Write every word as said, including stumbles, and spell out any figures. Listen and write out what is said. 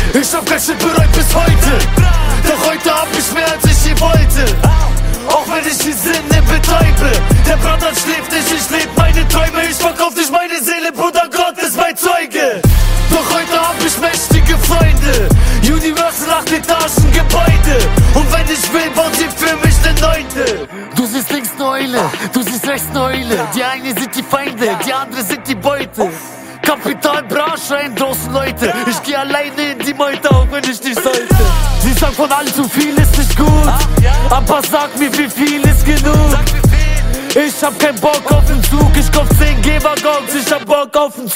Ich hab kein Shit bereut bis heute. Doch heute hab ich mehr als ich je wollte. Auch wenn ich die Sinne betäube. Der Brother schläft nicht, ich leb meine Träume. Ich verkauf nicht meine Seele, Bruder, Gott ist mein Zeuge. Doch heute hab ich mächtige Freunde. Universal acht Etagen Gebäude. Und wenn ich will, bauen sie für mich ne Neunte. Du siehst links ne Eule, du siehst rechts ne Eule. Die eine sind die Feinde, die andere sind die Beute. Kapital, Branche, ein großen Leute. Ich geh alleine in die Meute, auch wenn ich nicht sollte. Sie sagt, von allzu viel ist nicht gut. Aber sag mir, wie viel ist genug. Ich hab keinen Bock auf den Zug, ich kauf zehn Gebergongs. Ich hab Bock auf den Zug.